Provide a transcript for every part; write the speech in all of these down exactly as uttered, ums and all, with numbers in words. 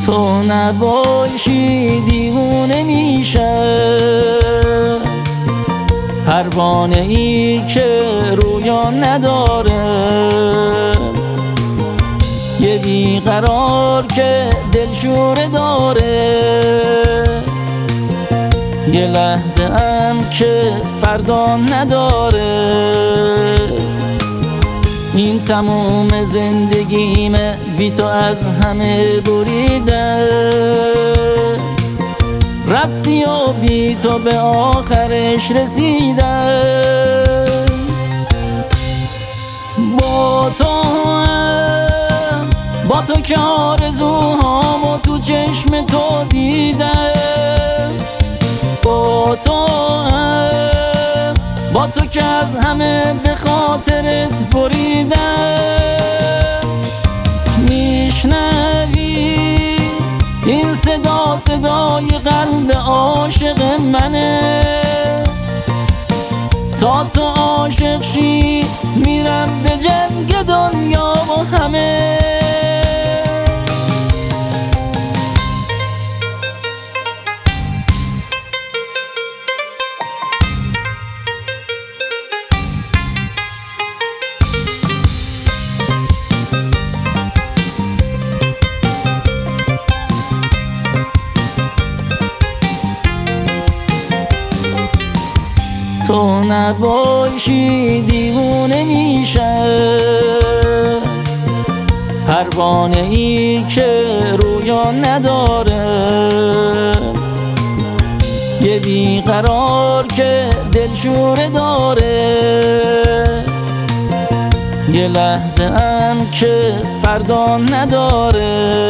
تو نباشی دیوونه میشه، پروانه ای که رویا نداره، یه بیقرار که دلشوره داره، یه لحظه هم که فردا نداره. این تموم زندگیمه بی تو از همه بریده، رفتی و بی تو به آخرش رسیده. با تو با تو که آرزوهامو تو چشم تو دیدم، با تو با تو که از همه به خاطرت بریدم. میشنوی این صدا صدای قلب عاشق منه، تا تو عاشق شی میرم به جنگ دنیا و همه. تو نباشی دیوونه میشه، پروانه ای که رویا نداره، یه بیقرار که دلشوره داره، یه لحظه هم که فردا نداره.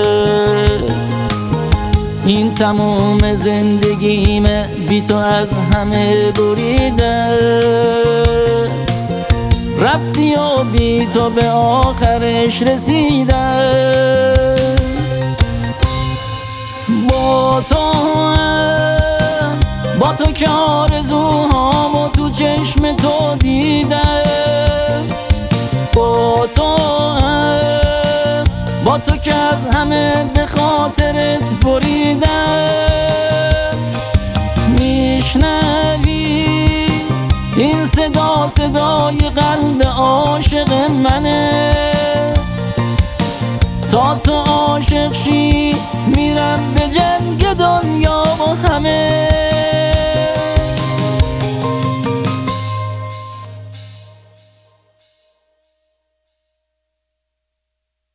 این تموم زندگیمه بی تو از همه بریده، رفتی و بی تو به آخرش رسیده. با تو با تو که آرزوهامو تو چشم تو دیدم، با تو با تو که از همه به خاطرت بریدم. میشنوی این صدا صدای قلب عاشق منه، تا تو عاشق شی میرم به جنگ دنیا و همه.